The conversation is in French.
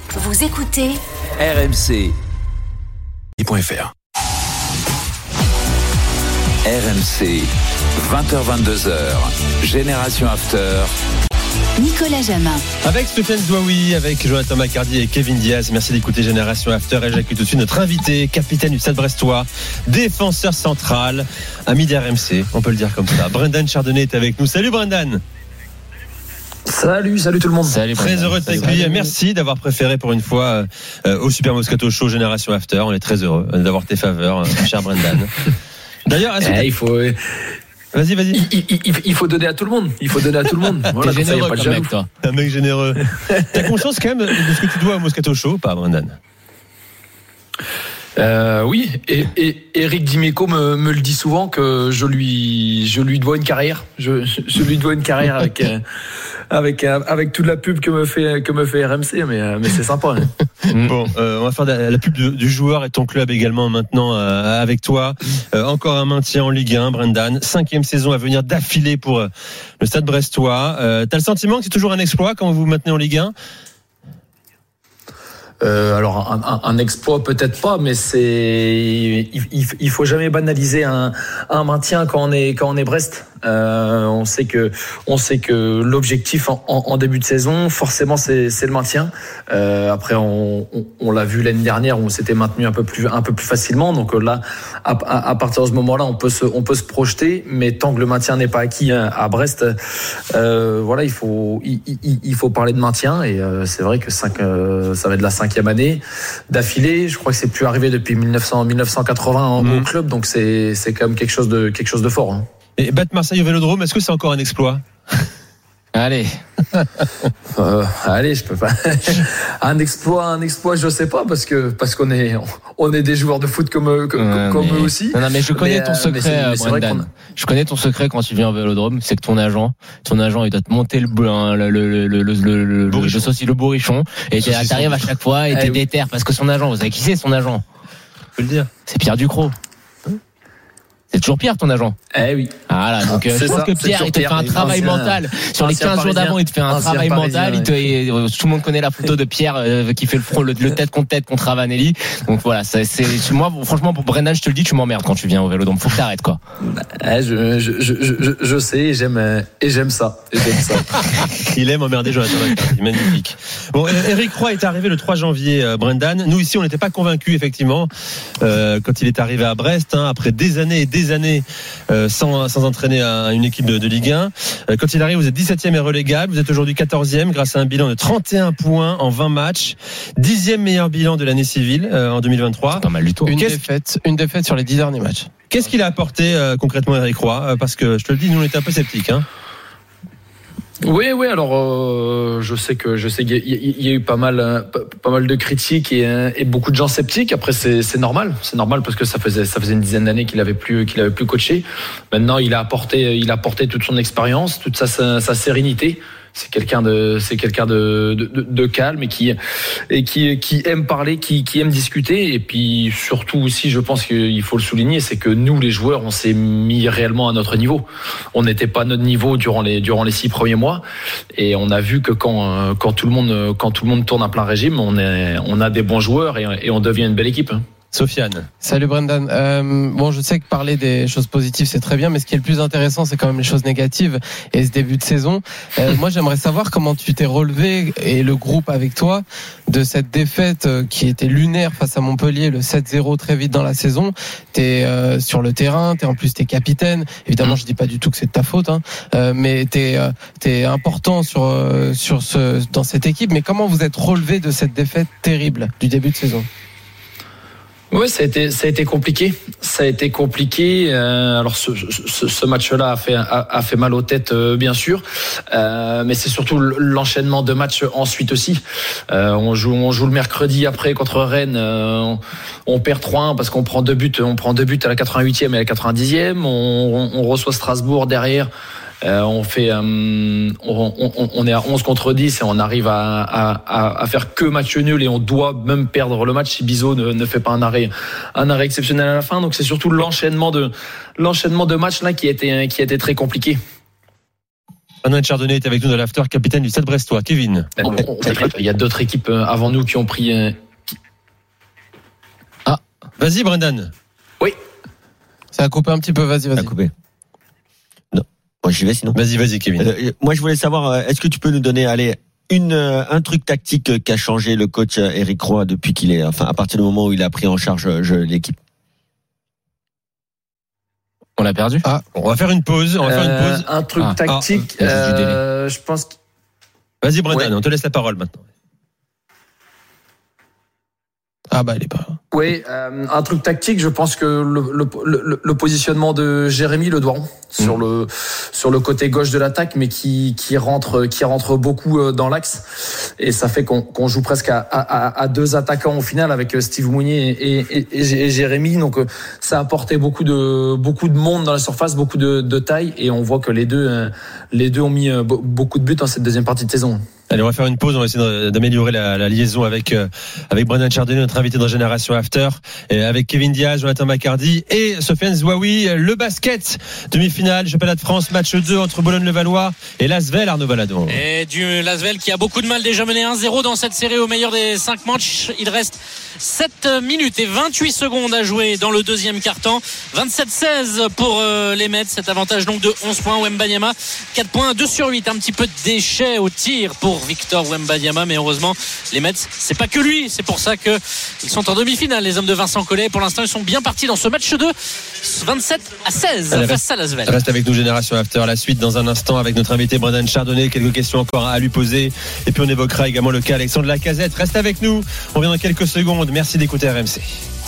Vous écoutez RMC.fr. RMC, 20h-22h, Génération After. Nicolas Jamin. Avec Stéphane Zouaoui, avec Jonathan Macardy et Kevin Diaz. Merci d'écouter Génération After. Et j'accueille tout de suite notre invité, capitaine du Stade Brestois, défenseur central, ami d'RMC, on peut le dire comme ça. Brendan Chardonnay est avec nous. Salut Brendan. Salut tout le monde. Salut, très heureux de t'accueillir. Merci d'avoir préféré pour une fois au Super Moscato Show Génération After. On est très heureux d'avoir tes faveurs, cher Brendan. D'ailleurs, il faut... Vas-y. Il faut donner à tout le monde. Voilà, t'es généreux comme mec, toi. Un mec généreux. T'as conscience quand même de ce que tu dois au Moscato Show, pas Brendan? Oui, et Eric Dimeco me le dit souvent que je lui dois une carrière. Je lui dois une carrière avec toute la pub que me fait RMC, mais c'est sympa. Hein. Bon, on va faire la pub du joueur et ton club également maintenant avec toi. Encore un maintien en Ligue 1, Brendan. 5e saison à venir d'affilée pour le Stade Brestois. T'as le sentiment que c'est toujours un exploit quand vous vous maintenez en Ligue 1? Alors un exploit peut-être pas, mais il faut jamais banaliser un maintien quand on est Brest. On sait que l'objectif en début de saison forcément c'est le maintien. Après on l'a vu l'année dernière où on s'était maintenu un peu plus facilement. Donc là à partir de ce moment-là on peut se projeter, mais tant que le maintien n'est pas acquis à Brest, voilà, il faut parler de maintien. Et c'est vrai que ça va être la 5e année d'affilée. Je crois que c'est plus arrivé depuis 1980 au club, donc c'est quand même quelque chose de fort. Hein. Et battre Marseille au Vélodrome, est-ce que c'est encore un exploit? Allez, je peux pas. Un exploit, je sais pas, parce qu'on est des joueurs de foot comme eux aussi. Non, mais je connais ton secret, Brendan. Je connais ton secret quand tu viens au Vélodrome, c'est que ton agent, il doit te monter le bourrichon, et t'arrives à chaque fois et t'es déter parce que son agent, vous savez qui c'est son agent? Je peux le dire. C'est Pierre Ducrot. C'est toujours Pierre, ton agent. Oui. Voilà, donc je pense que Pierre, il te fait un travail mental. Sur les 15 jours d'avant, il te fait un travail mental. Tout le monde connaît la photo de Pierre qui fait le tête contre Ravanelli. Donc voilà, moi, franchement, pour Brendan, je te le dis, tu m'emmerdes quand tu viens au Vélodrome. Faut que t'arrêtes, quoi. Je sais, et j'aime ça. Il aime emmerder Jonathan McCarthy. Magnifique. Bon, Eric Roy est arrivé le 3 janvier, Brendan. Nous, ici, on n'était pas convaincus, effectivement, quand il est arrivé à Brest, après des années sans entraîner une équipe de Ligue 1. Quand il arrive, vous êtes 17e et relégable. Vous êtes aujourd'hui 14e grâce à un bilan de 31 points en 20 matchs. 10e meilleur bilan de l'année civile en 2023. C'est pas mal du tout. Une défaite sur les 10 derniers matchs. Qu'est-ce qu'il a apporté concrètement, Eric Roy? Parce que je te le dis, nous on était un peu sceptiques. Oui. Alors, je sais qu'il y a eu pas mal de critiques et beaucoup de gens sceptiques. Après, c'est normal parce que ça faisait une dizaine d'années qu'il avait plus coaché. Maintenant, il a apporté toute son expérience, toute sa sérénité. C'est quelqu'un de calme et qui aime parler, qui aime discuter. Et puis surtout aussi, je pense qu'il faut le souligner, c'est que nous, les joueurs, on s'est mis réellement à notre niveau. On n'était pas à notre niveau durant les 6 premiers mois, et on a vu que quand tout le monde tourne à plein régime, on a des bons joueurs et on devient une belle équipe. Sofiane. Salut Brendan. Bon, je sais que parler des choses positives c'est très bien, mais ce qui est le plus intéressant c'est quand même les choses négatives et ce début de saison. Moi j'aimerais savoir comment tu t'es relevé et le groupe avec toi de cette défaite qui était lunaire face à Montpellier, le 7-0 très vite dans la saison. T'es sur le terrain, t'es capitaine. Évidemment je dis pas du tout que c'est de ta faute, mais t'es important dans cette équipe. Mais comment vous êtes relevé de cette défaite terrible du début de saison? Oui, ça a été compliqué. Alors ce match-là a fait mal aux têtes, bien sûr, mais c'est surtout l'enchaînement de matchs ensuite aussi. On joue le mercredi après contre Rennes. On perd 3-1 parce qu'on prend 2 buts. On prend 2 buts à la 88e et à la 90e. On reçoit Strasbourg derrière. On est à 11 contre 10 et on arrive à faire que match nul, et on doit même perdre le match si Bizot ne fait pas un arrêt exceptionnel à la fin. Donc c'est surtout l'enchaînement de matchs là qui a été très compliqué. Brendan Chardonnay est avec nous dans l'after, capitaine du Stade Brestois. Kevin. Il y a d'autres équipes avant nous qui ont pris. Vas-y, Brendan. Oui. Ça a coupé un petit peu, vas-y. Ça a coupé. Non. Moi, j'y vais sinon. Vas-y, Kevin. Moi, je voulais savoir, est-ce que tu peux nous donner, un truc tactique qu'a changé le coach Eric Roy depuis à partir du moment où il a pris en charge l'équipe? On l'a perdu. On va faire une pause. Un truc tactique. Je pense. Vas-y, Brendan, on te laisse la parole maintenant. Il est pas. Oui, un truc tactique. Je pense que le positionnement de Jérémy Le Doiron sur le côté gauche de l'attaque, mais qui rentre beaucoup dans l'axe, et ça fait qu'on joue presque à deux attaquants au final avec Steve Mounier et Jérémy. Donc ça a apporté beaucoup de monde dans la surface, beaucoup de taille, et on voit que les deux ont mis beaucoup de buts dans cette deuxième partie de saison. Allez, on va faire une pause. On va essayer d'améliorer la liaison avec Brendan Chardonnay, notre invité dans Génération After, et avec Kevin Diaz, Jonathan Macardy et Sofiane Zouaoui. Le basket, demi-finale, championnat de France, match 2 entre Boulogne-le-Valois et Lasvel, Arnaud Valadon. Et du Lasvel qui a beaucoup de mal, déjà mené 1-0 dans cette série au meilleur des 5 matchs. Il reste 7 minutes et 28 secondes à jouer dans le deuxième quart-temps. 27-16 pour les Mets. Cet avantage donc de 11 points. Wembanyama, 4 points, 2 sur 8. Un petit peu de déchets au tir pour Victor Wembanyama, mais heureusement les Mets, c'est pas que lui, c'est pour ça que ils sont en demi-finale, les hommes de Vincent Collet. Pour l'instant, ils sont bien partis dans ce match 2, 27-16 face à Lasvel. Reste avec nous Génération After, la suite dans un instant avec notre invité Brendan Chardonnay. Quelques questions encore à lui poser, et puis on évoquera également le cas Alexandre Lacazette. Reste avec nous, on revient dans quelques secondes. Merci d'écouter RMC.